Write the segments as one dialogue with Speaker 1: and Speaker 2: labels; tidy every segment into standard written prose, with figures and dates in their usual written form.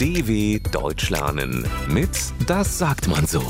Speaker 1: DW Deutsch lernen mit Das sagt man so.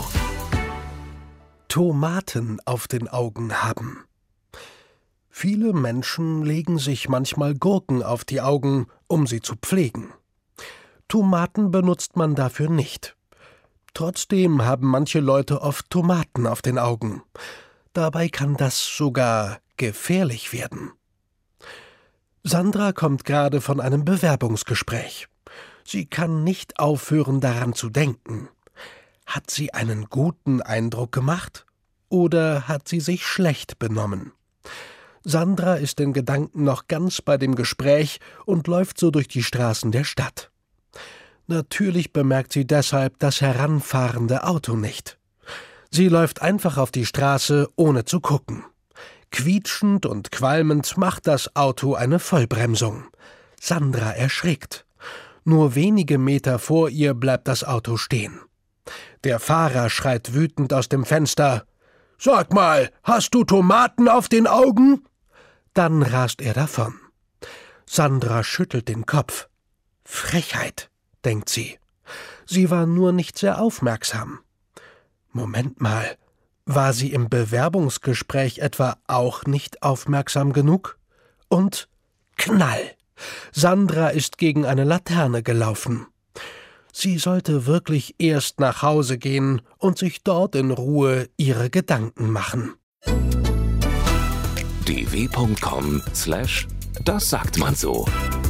Speaker 2: Tomaten auf den Augen haben. Viele Menschen legen sich manchmal Gurken auf die Augen, um sie zu pflegen. Tomaten benutzt man dafür nicht. Trotzdem haben manche Leute oft Tomaten auf den Augen. Dabei kann das sogar gefährlich werden. Sandra kommt gerade von einem Bewerbungsgespräch. Sie kann nicht aufhören, daran zu denken. Hat sie einen guten Eindruck gemacht oder hat sie sich schlecht benommen? Sandra ist in Gedanken noch ganz bei dem Gespräch und läuft so durch die Straßen der Stadt. Natürlich bemerkt sie deshalb das heranfahrende Auto nicht. Sie läuft einfach auf die Straße, ohne zu gucken. Quietschend und qualmend macht das Auto eine Vollbremsung. Sandra erschrickt. Nur wenige Meter vor ihr bleibt das Auto stehen. Der Fahrer schreit wütend aus dem Fenster: »Sag mal, hast du Tomaten auf den Augen?« Dann rast er davon. Sandra schüttelt den Kopf. Frechheit, denkt sie. Sie war nur nicht sehr aufmerksam. Moment mal, war sie im Bewerbungsgespräch etwa auch nicht aufmerksam genug? Und Knall! Sandra ist gegen eine Laterne gelaufen. Sie sollte wirklich erst nach Hause gehen und sich dort in Ruhe ihre Gedanken machen.
Speaker 1: dw.com/das sagt man so